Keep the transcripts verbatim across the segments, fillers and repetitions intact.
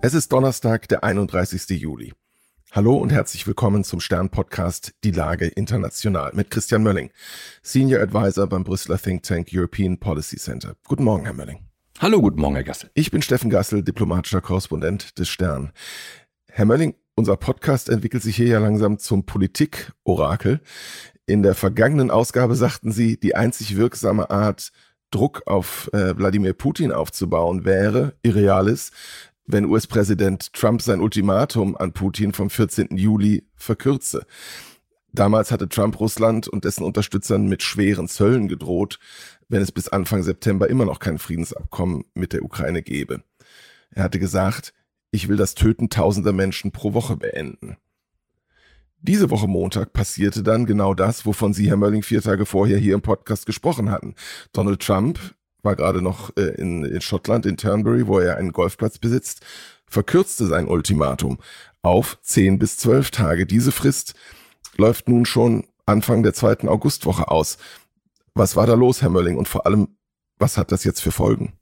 Es ist Donnerstag, der einunddreißigster Juli. Hallo und herzlich willkommen zum Stern-Podcast Die Lage international mit Christian Mölling, Senior Advisor beim Brüsseler Think Tank European Policy Center. Guten Morgen, Herr Mölling. Hallo, guten Morgen, Herr Gassel. Ich bin Steffen Gassel, diplomatischer Korrespondent des Stern. Herr Mölling, unser Podcast entwickelt sich hier ja langsam zum Politik-Orakel. In der vergangenen Ausgabe sagten Sie, die einzig wirksame Art, Druck auf äh, Wladimir Putin aufzubauen, wäre, irrealis, wenn U S-Präsident Trump sein Ultimatum an Putin vom vierzehnten Juli verkürze. Damals hatte Trump Russland und dessen Unterstützern mit schweren Zöllen gedroht, wenn es bis Anfang September immer noch kein Friedensabkommen mit der Ukraine gäbe. Er hatte gesagt, ich will das Töten tausender Menschen pro Woche beenden. Diese Woche Montag passierte dann genau das, wovon Sie, Herr Mölling, vier Tage vorher hier im Podcast gesprochen hatten. Donald Trump war gerade noch äh, in, in Schottland, in Turnberry, wo er einen Golfplatz besitzt, verkürzte sein Ultimatum auf zehn bis zwölf Tage. Diese Frist läuft nun schon Anfang der zweiten Augustwoche aus. Was war da los, Herr Mölling? Und vor allem, was hat das jetzt für Folgen?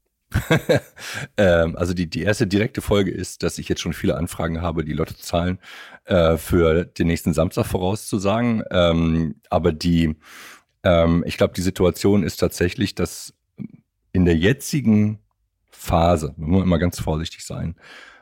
ähm, also die, die erste direkte Folge ist, dass ich jetzt schon viele Anfragen habe, die Lottozahlen äh, für den nächsten Samstag vorauszusagen. Ähm, aber die, ähm, ich glaube, die Situation ist tatsächlich, dass in der jetzigen Phase, wir müssen immer ganz vorsichtig sein,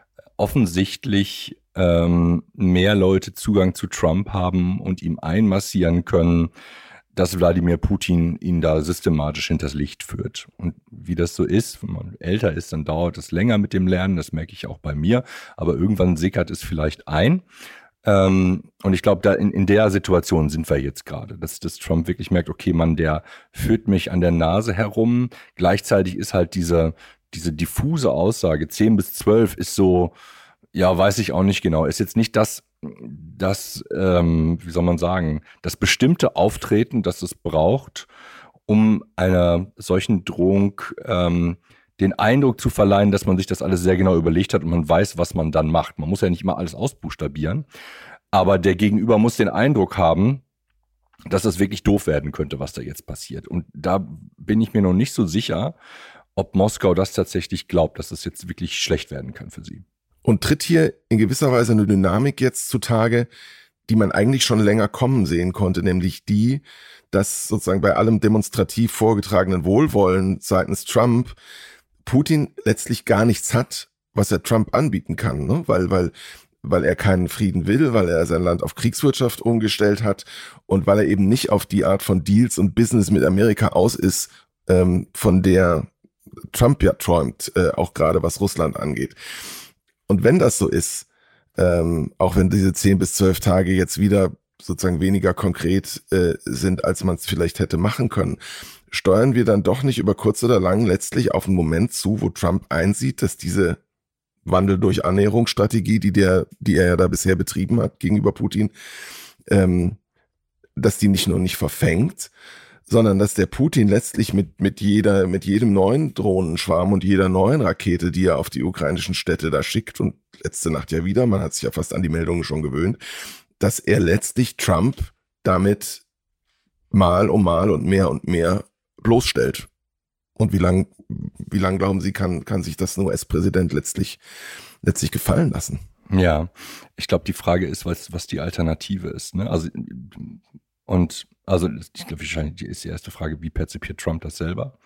offensichtlich ähm, mehr Leute Zugang zu Trump haben und ihm einmassieren können, dass Wladimir Putin ihn da systematisch hinters Licht führt. Und wie das so ist, wenn man älter ist, dann dauert es länger mit dem Lernen, das merke ich auch bei mir, aber irgendwann sickert es vielleicht ein. Ähm, und ich glaube, da in, in der Situation sind wir jetzt gerade, dass, dass Trump wirklich merkt, okay, Mann, der führt mich an der Nase herum. Gleichzeitig ist halt diese, diese diffuse Aussage, zehn bis zwölf ist so, ja, weiß ich auch nicht genau, ist jetzt nicht das, das, ähm, wie soll man sagen, das bestimmte Auftreten, das es braucht, um einer solchen Drohung ähm, den Eindruck zu verleihen, dass man sich das alles sehr genau überlegt hat und man weiß, was man dann macht. Man muss ja nicht immer alles ausbuchstabieren, aber der Gegenüber muss den Eindruck haben, dass das wirklich doof werden könnte, was da jetzt passiert. Und da bin ich mir noch nicht so sicher, ob Moskau das tatsächlich glaubt, dass das jetzt wirklich schlecht werden kann für sie. Und tritt hier in gewisser Weise eine Dynamik jetzt zutage, die man eigentlich schon länger kommen sehen konnte, nämlich die, dass sozusagen bei allem demonstrativ vorgetragenen Wohlwollen seitens Trump Putin letztlich gar nichts hat, was er Trump anbieten kann, ne? weil, weil, weil er keinen Frieden will, weil er sein Land auf Kriegswirtschaft umgestellt hat und weil er eben nicht auf die Art von Deals und Business mit Amerika aus ist, ähm, von der Trump ja träumt, äh, auch gerade was Russland angeht. Und wenn das so ist, ähm, auch wenn diese zehn bis zwölf Tage jetzt wieder sozusagen weniger konkret äh, sind, als man es vielleicht hätte machen können, steuern wir dann doch nicht über kurz oder lang letztlich auf einen Moment zu, wo Trump einsieht, dass diese Wandel durch Annäherungsstrategie, die der, die er ja da bisher betrieben hat gegenüber Putin, ähm, dass die nicht nur nicht verfängt, sondern dass der Putin letztlich mit, mit jeder, mit jedem neuen Drohnenschwarm und jeder neuen Rakete, die er auf die ukrainischen Städte da schickt und letzte Nacht ja wieder, man hat sich ja fast an die Meldungen schon gewöhnt, dass er letztlich Trump damit mal um mal und mehr und mehr bloßstellt. Und wie lang, wie lang glauben Sie, kann, kann sich das ein U S-Präsident letztlich, letztlich gefallen lassen? Ja, ich glaube, die Frage ist, was, was die Alternative ist, ne? Also, und, also, ich glaube, wahrscheinlich ist die erste Frage, wie perzipiert Trump das selber?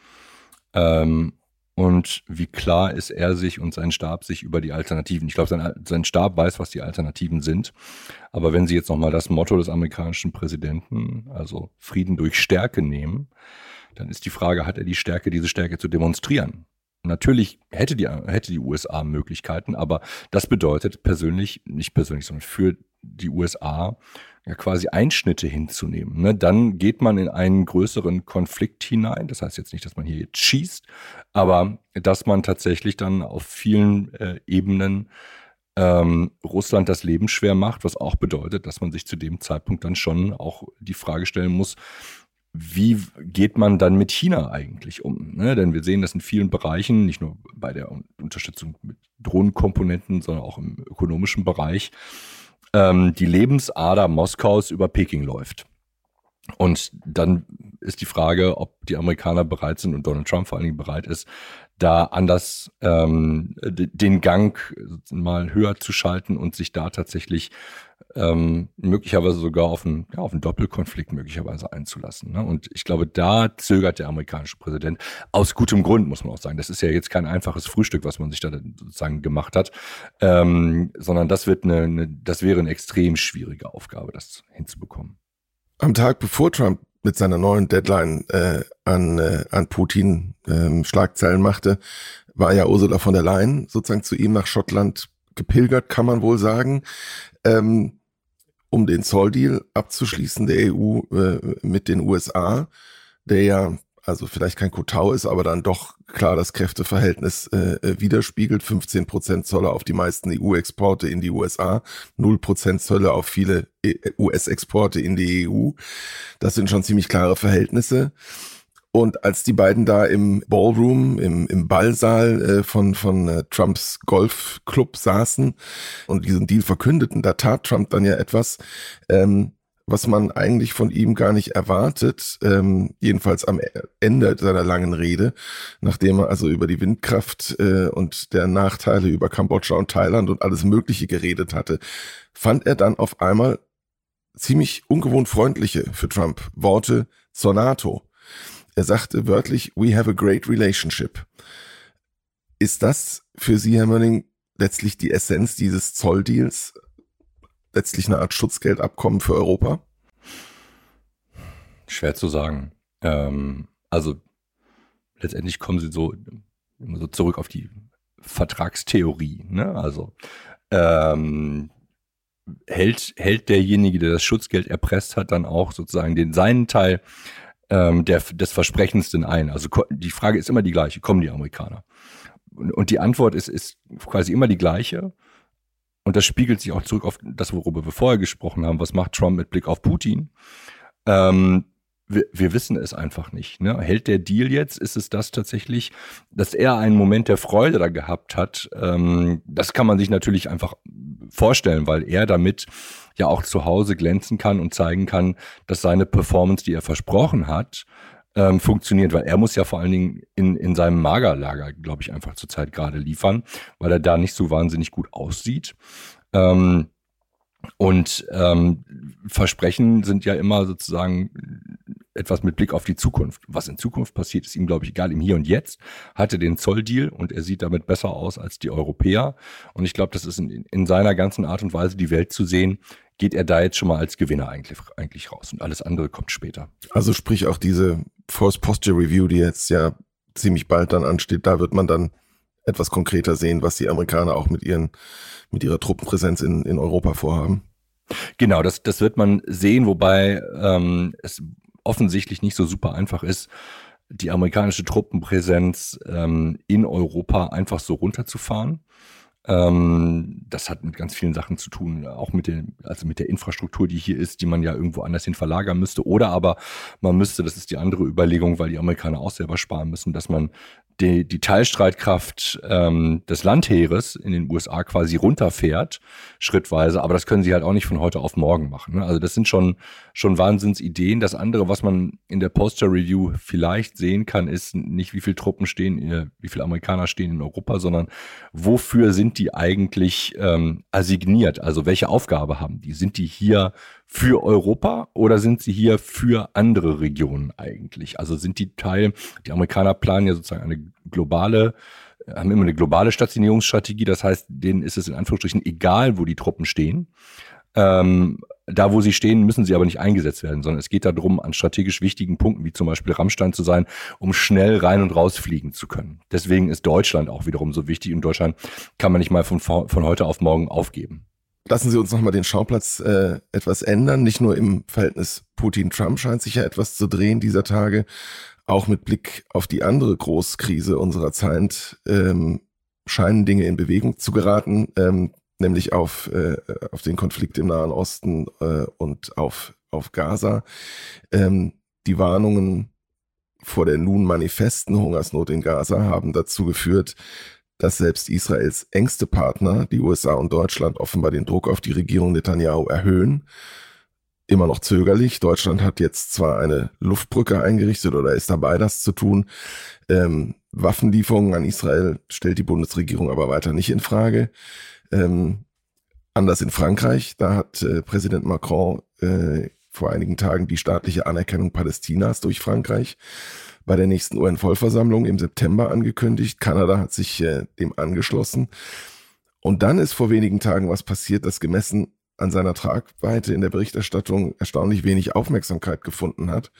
Ähm, und wie klar ist er sich und sein Stab sich über die Alternativen? Ich glaube, sein, sein Stab weiß, was die Alternativen sind. Aber wenn Sie jetzt nochmal das Motto des amerikanischen Präsidenten, also Frieden durch Stärke nehmen, dann ist die Frage, hat er die Stärke, diese Stärke zu demonstrieren? Natürlich hätte die, hätte die U S A Möglichkeiten, aber das bedeutet persönlich, nicht persönlich, sondern für die U S A ja quasi Einschnitte hinzunehmen. Ne? Dann geht man in einen größeren Konflikt hinein. Das heißt jetzt nicht, dass man hier jetzt schießt, aber dass man tatsächlich dann auf vielen äh, Ebenen ähm, Russland das Leben schwer macht, was auch bedeutet, dass man sich zu dem Zeitpunkt dann schon auch die Frage stellen muss, wie geht man dann mit China eigentlich um? Ne? Denn wir sehen das in vielen Bereichen, nicht nur bei der Unterstützung mit Drohnenkomponenten, sondern auch im ökonomischen Bereich, ähm, die Lebensader Moskaus über Peking läuft. Und dann ist die Frage, ob die Amerikaner bereit sind und Donald Trump vor allen Dingen bereit ist, da anders ähm, den Gang mal höher zu schalten und sich da tatsächlich ähm, möglicherweise sogar auf einen, ja, auf einen Doppelkonflikt möglicherweise einzulassen. Ne? Und ich glaube, da zögert der amerikanische Präsident aus gutem Grund, muss man auch sagen. Das ist ja jetzt kein einfaches Frühstück, was man sich da sozusagen gemacht hat, ähm, sondern das wird eine, eine, das wäre eine extrem schwierige Aufgabe, das hinzubekommen. Am Tag bevor Trump mit seiner neuen Deadline äh, an, äh, an Putin ähm, Schlagzeilen machte, war ja Ursula von der Leyen sozusagen zu ihm nach Schottland gepilgert, kann man wohl sagen, ähm, um den Zolldeal abzuschließen der E U äh, mit den U S A, der ja also vielleicht kein Kotau ist, aber dann doch klar das Kräfteverhältnis äh, widerspiegelt. fünfzehn Prozent Zölle auf die meisten E U-Exporte in die U S A, null Prozent Zölle auf viele U S-Exporte in die E U. Das sind schon ziemlich klare Verhältnisse. Und als die beiden da im Ballroom, im, im Ballsaal äh, von, von äh, Trumps Golfclub saßen und diesen Deal verkündeten, da tat Trump dann ja etwas, ähm, was man eigentlich von ihm gar nicht erwartet, ähm, jedenfalls am Ende seiner langen Rede, nachdem er also über die Windkraft äh, und deren Nachteile über Kambodscha und Thailand und alles Mögliche geredet hatte, fand er dann auf einmal ziemlich ungewohnt freundliche für Trump Worte zur NATO. Er sagte wörtlich, we have a great relationship. Ist das für Sie, Herr Mölling, letztlich die Essenz dieses Zolldeals? Letztlich eine Art Schutzgeldabkommen für Europa? Schwer zu sagen. Ähm, also letztendlich kommen sie so, so zurück auf die Vertragstheorie. Ne? Also ähm, hält, hält derjenige, der das Schutzgeld erpresst hat, dann auch sozusagen den seinen Teil ähm, der, des Versprechens denn ein? Also die Frage ist immer die gleiche, kommen die Amerikaner? Und, und die Antwort ist, ist quasi immer die gleiche. Und das spiegelt sich auch zurück auf das, worüber wir vorher gesprochen haben. Was macht Trump mit Blick auf Putin? Ähm, wir, wir wissen es einfach nicht. Ne? Hält der Deal jetzt? Ist es das tatsächlich, dass er einen Moment der Freude da gehabt hat? Ähm, das kann man sich natürlich einfach vorstellen, weil er damit ja auch zu Hause glänzen kann und zeigen kann, dass seine Performance, die er versprochen hat, Ähm, funktioniert, weil er muss ja vor allen Dingen in, in seinem Magerlager, glaube ich, einfach zurzeit gerade liefern, weil er da nicht so wahnsinnig gut aussieht. Ähm, und ähm, Versprechen sind ja immer sozusagen etwas mit Blick auf die Zukunft. Was in Zukunft passiert, ist ihm, glaube ich, egal. Im Hier und Jetzt hatte den Zolldeal und er sieht damit besser aus als die Europäer. Und ich glaube, das ist in, in seiner ganzen Art und Weise, die Welt zu sehen, geht er da jetzt schon mal als Gewinner eigentlich, eigentlich raus. Und alles andere kommt später. Also sprich auch diese Force Posture Review, die jetzt ja ziemlich bald dann ansteht, da wird man dann etwas konkreter sehen, was die Amerikaner auch mit ihren, mit ihrer Truppenpräsenz in, in Europa vorhaben. Genau, das, das wird man sehen, wobei ähm, es offensichtlich nicht so super einfach ist, die amerikanische Truppenpräsenz ähm, in Europa einfach so runterzufahren. Ähm, das hat mit ganz vielen Sachen zu tun, auch mit den, also mit der Infrastruktur, die hier ist, die man ja irgendwo anders hin verlagern müsste. Oder aber man müsste, das ist die andere Überlegung, weil die Amerikaner auch selber sparen müssen, dass man die, die Teilstreitkraft ähm, des Landheeres in den U S A quasi runterfährt, schrittweise. Aber das können sie halt auch nicht von heute auf morgen machen. Ne? Also das sind schon, schon Wahnsinnsideen. Das andere, was man in der Posture-Review vielleicht sehen kann, ist nicht, wie viele Truppen stehen, wie viele Amerikaner stehen in Europa, sondern wofür sind die eigentlich ähm, assigniert? Also welche Aufgabe haben die? Sind die hier für Europa oder sind sie hier für andere Regionen eigentlich? Also sind die Teil, die Amerikaner planen ja sozusagen eine globale, haben immer eine globale Stationierungsstrategie, das heißt, denen ist es in Anführungsstrichen egal, wo die Truppen stehen. Ähm, da, wo sie stehen, müssen sie aber nicht eingesetzt werden, sondern es geht darum, an strategisch wichtigen Punkten, wie zum Beispiel Rammstein zu sein, um schnell rein und rausfliegen zu können. Deswegen ist Deutschland auch wiederum so wichtig und Deutschland kann man nicht mal von, von heute auf morgen aufgeben. Lassen Sie uns nochmal den Schauplatz äh, etwas ändern. Nicht nur im Verhältnis Putin-Trump scheint sich ja etwas zu drehen dieser Tage. Auch mit Blick auf die andere Großkrise unserer Zeit ähm, scheinen Dinge in Bewegung zu geraten, ähm, nämlich auf, äh, auf den Konflikt im Nahen Osten äh, und auf, auf Gaza. Ähm, die Warnungen vor der nun manifesten Hungersnot in Gaza haben dazu geführt, dass selbst Israels engste Partner, die U S A und Deutschland, offenbar den Druck auf die Regierung Netanyahu erhöhen. immer noch zögerlich. Deutschland hat jetzt zwar eine Luftbrücke eingerichtet oder ist dabei, das zu tun. Ähm, Waffenlieferungen an Israel stellt die Bundesregierung aber weiter nicht in Frage. Ähm, anders in Frankreich, da hat äh, Präsident Macron äh, vor einigen Tagen die staatliche Anerkennung Palästinas durch Frankreich bei der nächsten U N-Vollversammlung im September angekündigt. Kanada hat sich äh, dem angeschlossen. Und dann ist vor wenigen Tagen was passiert, das gemessen an seiner Tragweite in der Berichterstattung erstaunlich wenig Aufmerksamkeit gefunden hat.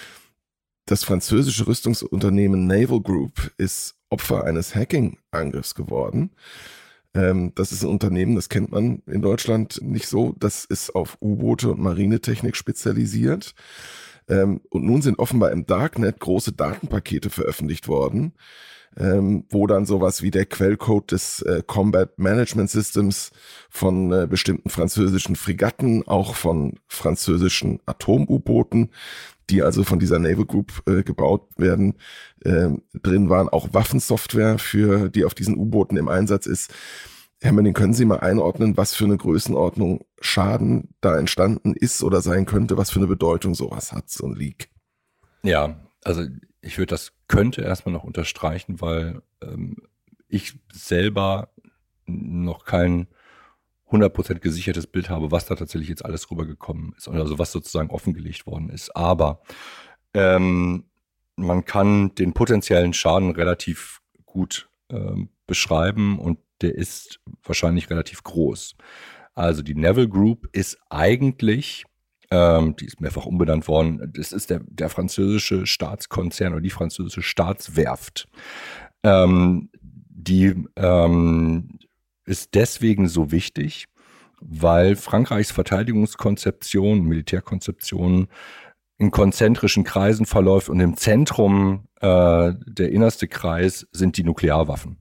Das französische Rüstungsunternehmen Naval Group ist Opfer eines Hacking-Angriffs geworden. Ähm, das ist ein Unternehmen, das kennt man in Deutschland nicht so. Das ist auf U-Boote und Marinetechnik spezialisiert. Ähm, und nun sind offenbar im Darknet große Datenpakete veröffentlicht worden, ähm, wo dann sowas wie der Quellcode des äh, Combat Management Systems von äh, bestimmten französischen Fregatten, auch von französischen Atom-U-Booten, die also von dieser Naval Group äh, gebaut werden, äh, drin waren. Auch Waffensoftware, für die auf diesen U-Booten im Einsatz ist. Herr Mönning, können Sie mal einordnen, was für eine Größenordnung Schaden da entstanden ist oder sein könnte, was für eine Bedeutung sowas hat, so ein Leak? Ja, also ich würde das könnte erstmal noch unterstreichen, weil ähm, ich selber noch kein hundert Prozent gesichertes Bild habe, was da tatsächlich jetzt alles rübergekommen ist, also was sozusagen offengelegt worden ist. Aber ähm, man kann den potenziellen Schaden relativ gut ähm, beschreiben und der ist wahrscheinlich relativ groß. Also die Naval Group ist eigentlich, ähm, die ist mehrfach umbenannt worden, das ist der, der französische Staatskonzern oder die französische Staatswerft. Ähm, die ähm, ist deswegen so wichtig, weil Frankreichs Verteidigungskonzeption, Militärkonzeption in konzentrischen Kreisen verläuft und im Zentrum, äh, der innerste Kreis, sind die Nuklearwaffen.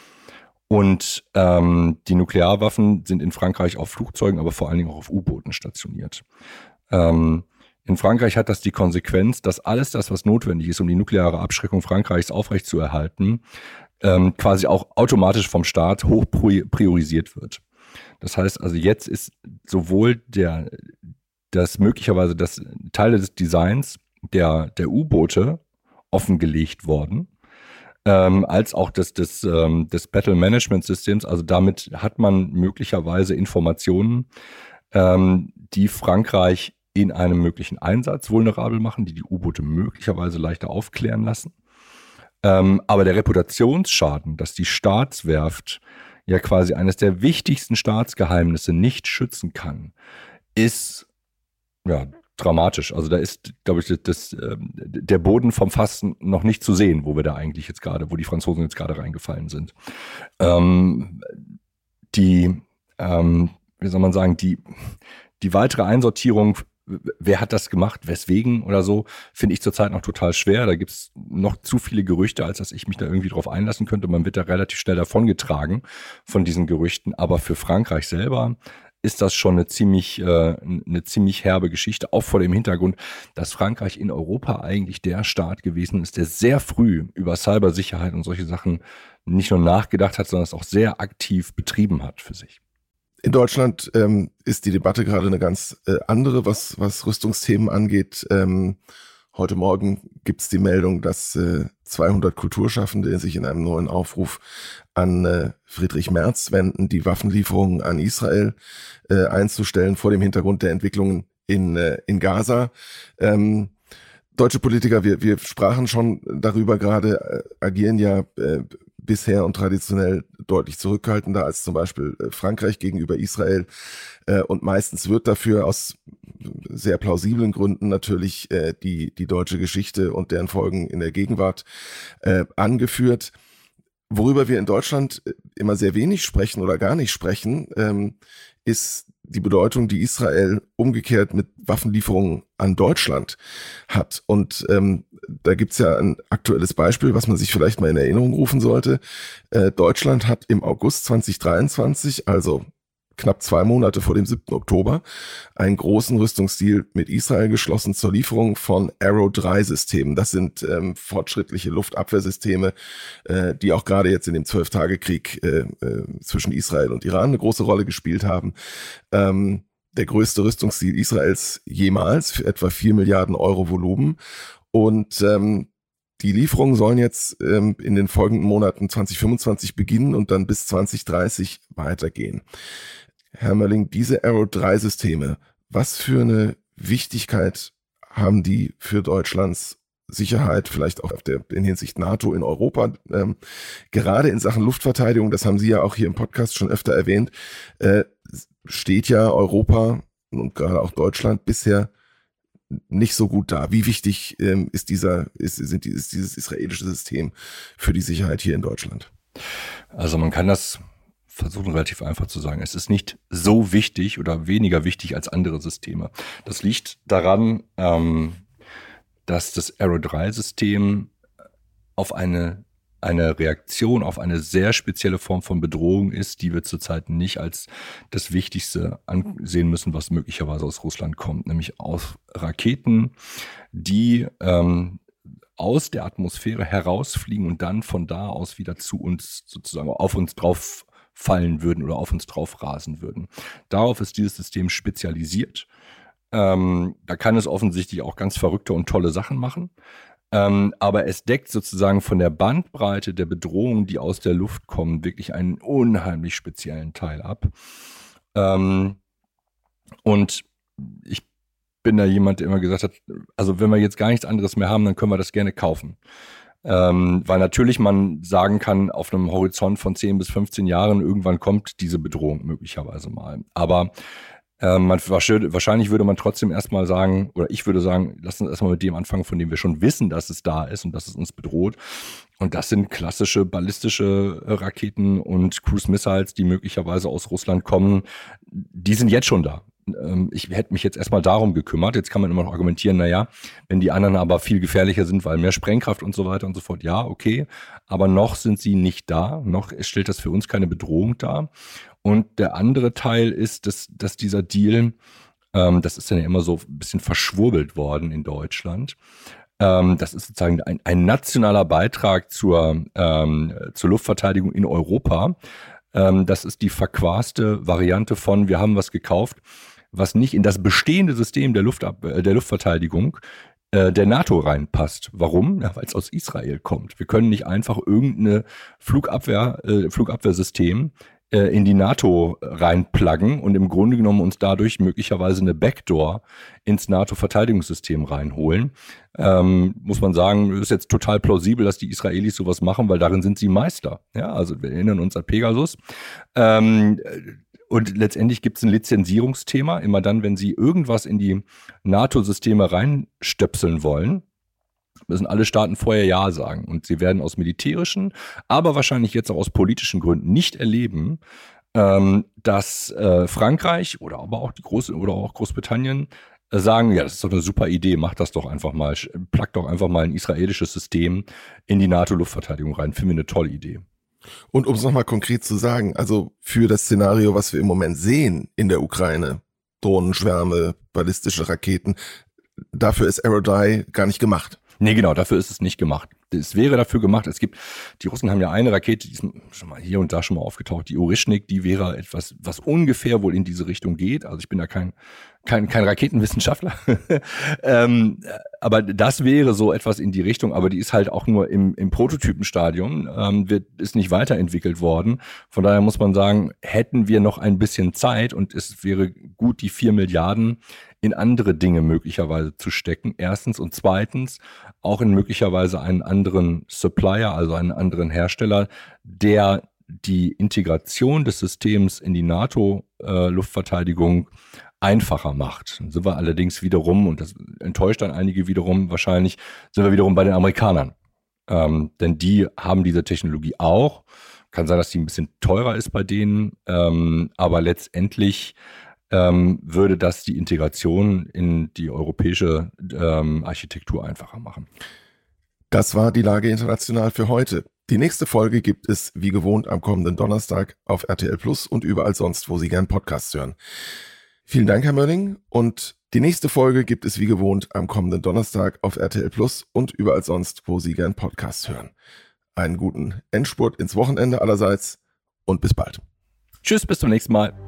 Und ähm, die Nuklearwaffen sind in Frankreich auf Flugzeugen, aber vor allen Dingen auch auf U-Booten stationiert. Ähm, in Frankreich hat das die Konsequenz, dass alles das, was notwendig ist, um die nukleare Abschreckung Frankreichs aufrechtzuerhalten, ähm, quasi auch automatisch vom Staat hoch priorisiert wird. Das heißt also, jetzt ist sowohl der, das möglicherweise das Teile des Designs der, der U-Boote offengelegt worden, ähm, als auch des, des, ähm, des Battle Management Systems. Also damit hat man möglicherweise Informationen, ähm, die Frankreich in einem möglichen Einsatz vulnerabel machen, die die U-Boote möglicherweise leichter aufklären lassen. Ähm, aber der Reputationsschaden, dass die Staatswerft ja quasi eines der wichtigsten Staatsgeheimnisse nicht schützen kann, ist ja dramatisch. Also da ist, glaube ich, das, das, äh, der Boden vom Fass noch nicht zu sehen, wo wir da eigentlich jetzt gerade, wo die Franzosen jetzt gerade reingefallen sind. Ähm, die, ähm, wie soll man sagen, die, die weitere Einsortierung, wer hat das gemacht, weswegen oder so, finde ich zurzeit noch total schwer. Da gibt es noch zu viele Gerüchte, als dass ich mich da irgendwie drauf einlassen könnte. Man wird da relativ schnell davongetragen von diesen Gerüchten. Aber für Frankreich selber ist das schon eine ziemlich, äh, eine ziemlich herbe Geschichte, auch vor dem Hintergrund, dass Frankreich in Europa eigentlich der Staat gewesen ist, der sehr früh über Cybersicherheit und solche Sachen nicht nur nachgedacht hat, sondern es auch sehr aktiv betrieben hat für sich. In Deutschland ähm, ist die Debatte gerade eine ganz äh, andere, was, was Rüstungsthemen angeht. Ähm, heute Morgen gibt es die Meldung, dass äh, zweihundert Kulturschaffende sich in einem neuen Aufruf an äh, Friedrich Merz wenden, die Waffenlieferungen an Israel äh, einzustellen vor dem Hintergrund der Entwicklungen in, äh, in Gaza. Ähm, deutsche Politiker, wir, wir sprachen schon darüber gerade, äh, agieren ja äh, bisher und traditionell deutlich zurückhaltender als zum Beispiel Frankreich gegenüber Israel. Und meistens wird dafür aus sehr plausiblen Gründen natürlich die, die deutsche Geschichte und deren Folgen in der Gegenwart angeführt. Worüber wir in Deutschland immer sehr wenig sprechen oder gar nicht sprechen, ist die Bedeutung, die Israel umgekehrt mit Waffenlieferungen an Deutschland hat. Und ähm, da gibt's ja ein aktuelles Beispiel, was man sich vielleicht mal in Erinnerung rufen sollte. Äh, Deutschland hat im August zwanzig dreiundzwanzig, also knapp zwei Monate vor dem siebten Oktober, einen großen Rüstungsdeal mit Israel geschlossen zur Lieferung von Arrow drei Systemen. Das sind ähm, fortschrittliche Luftabwehrsysteme, äh, die auch gerade jetzt in dem Zwölf-Tage-Krieg äh, äh, zwischen Israel und Iran eine große Rolle gespielt haben. Ähm, der größte Rüstungsdeal Israels jemals für etwa vier Milliarden Euro Volumen. Und ähm, die Lieferungen sollen jetzt ähm, in den folgenden Monaten zwanzig fünfundzwanzig beginnen und dann bis zwanzig dreißig weitergehen. Herr Mölling, diese Arrow drei Systeme, was für eine Wichtigkeit haben die für Deutschlands Sicherheit, vielleicht auch auf der, in Hinsicht NATO in Europa, ähm, gerade in Sachen Luftverteidigung, das haben Sie ja auch hier im Podcast schon öfter erwähnt, äh, steht ja Europa und gerade auch Deutschland bisher nicht so gut da. Wie wichtig ähm, ist dieser, ist, sind die, ist dieses israelische System für die Sicherheit hier in Deutschland? Also man kann das versuchen relativ einfach zu sagen. Es ist nicht so wichtig oder weniger wichtig als andere Systeme. Das liegt daran, ähm, dass das Arrow drei System auf eine, eine Reaktion auf eine sehr spezielle Form von Bedrohung ist, die wir zurzeit nicht als das Wichtigste ansehen müssen, was möglicherweise aus Russland kommt, nämlich aus Raketen, die ähm, aus der Atmosphäre herausfliegen und dann von da aus wieder zu uns sozusagen auf uns drauf fallen würden oder auf uns drauf rasen würden. Darauf ist dieses System spezialisiert. Ähm, da kann es offensichtlich auch ganz verrückte und tolle Sachen machen. Ähm, aber es deckt sozusagen von der Bandbreite der Bedrohungen, die aus der Luft kommen, wirklich einen unheimlich speziellen Teil ab. Ähm, und ich bin da jemand, der immer gesagt hat, also wenn wir jetzt gar nichts anderes mehr haben, dann können wir das gerne kaufen. Ähm, weil natürlich man sagen kann, auf einem Horizont von zehn bis fünfzehn Jahren irgendwann kommt diese Bedrohung möglicherweise mal. Aber ähm, man, wahrscheinlich würde man trotzdem erstmal sagen, oder ich würde sagen, lass uns erstmal mit dem anfangen, von dem wir schon wissen, dass es da ist und dass es uns bedroht. Und das sind klassische ballistische Raketen und Cruise Missiles, die möglicherweise aus Russland kommen. Die sind jetzt schon da. Ich hätte mich jetzt erstmal darum gekümmert. Jetzt kann man immer noch argumentieren, naja, wenn die anderen aber viel gefährlicher sind, weil mehr Sprengkraft und so weiter und so fort, ja, okay. Aber noch sind sie nicht da. Noch stellt das für uns keine Bedrohung dar. Und der andere Teil ist, dass, dass dieser Deal, ähm, das ist dann ja immer so ein bisschen verschwurbelt worden in Deutschland. Ähm, das ist sozusagen ein, ein nationaler Beitrag zur, ähm, zur Luftverteidigung in Europa. Ähm, das ist die verquaste Variante von, wir haben was gekauft, was nicht in das bestehende System der, Luftab- der Luftverteidigung äh, der NATO reinpasst. Warum? Ja, weil es aus Israel kommt. Wir können nicht einfach irgendeine Flugabwehr, äh, Flugabwehrsystem äh, in die NATO reinpluggen und im Grunde genommen uns dadurch möglicherweise eine Backdoor ins NATO-Verteidigungssystem reinholen. Ähm, muss man sagen, ist jetzt total plausibel, dass die Israelis sowas machen, weil darin sind sie Meister. Ja, also wir erinnern uns an Pegasus. Ähm, Und letztendlich gibt es ein Lizenzierungsthema. Immer dann, wenn Sie irgendwas in die NATO-Systeme reinstöpseln wollen, müssen alle Staaten vorher Ja sagen. Und sie werden aus militärischen, aber wahrscheinlich jetzt auch aus politischen Gründen nicht erleben, ähm, dass äh, Frankreich oder aber auch die Groß- oder auch Großbritannien äh, sagen, ja, das ist doch eine super Idee, macht das doch einfach mal, plagt doch einfach mal ein israelisches System in die NATO-Luftverteidigung rein. Finden wir eine tolle Idee. Und um es nochmal konkret zu sagen, also für das Szenario, was wir im Moment sehen in der Ukraine, Drohnenschwärme, ballistische Raketen, dafür ist Arrow drei gar nicht gemacht. Nee, genau, dafür ist es nicht gemacht. Es wäre dafür gemacht, es gibt, die Russen haben ja eine Rakete, die ist schon mal hier und da schon mal aufgetaucht, die Oryshnik, die wäre etwas, was ungefähr wohl in diese Richtung geht. Also ich bin da kein, kein, kein Raketenwissenschaftler. ähm, aber das wäre so etwas in die Richtung, aber die ist halt auch nur im, im Prototypenstadium, ähm, wird, ist nicht weiterentwickelt worden. Von daher muss man sagen, hätten wir noch ein bisschen Zeit und es wäre gut, die vier Milliarden in andere Dinge möglicherweise zu stecken, erstens. Und zweitens auch in möglicherweise einen anderen Supplier, also einen anderen Hersteller, der die Integration des Systems in die NATO-Luftverteidigung einfacher macht. Dann sind wir allerdings wiederum, und das enttäuscht dann einige wiederum wahrscheinlich, sind wir wiederum bei den Amerikanern. Ähm, denn die haben diese Technologie auch. Kann sein, dass die ein bisschen teurer ist bei denen, ähm, aber letztendlich ähm, würde das die Integration in die europäische ähm, Architektur einfacher machen. Das war die Lage international für heute. Die nächste Folge gibt es wie gewohnt am kommenden Donnerstag auf R T L Plus und überall sonst, wo Sie gern Podcasts hören. Vielen Dank, Herr Mölling. Und die nächste Folge gibt es wie gewohnt am kommenden Donnerstag auf R T L Plus und überall sonst, wo Sie gern Podcasts hören. Einen guten Endspurt ins Wochenende allerseits und bis bald. Tschüss, bis zum nächsten Mal.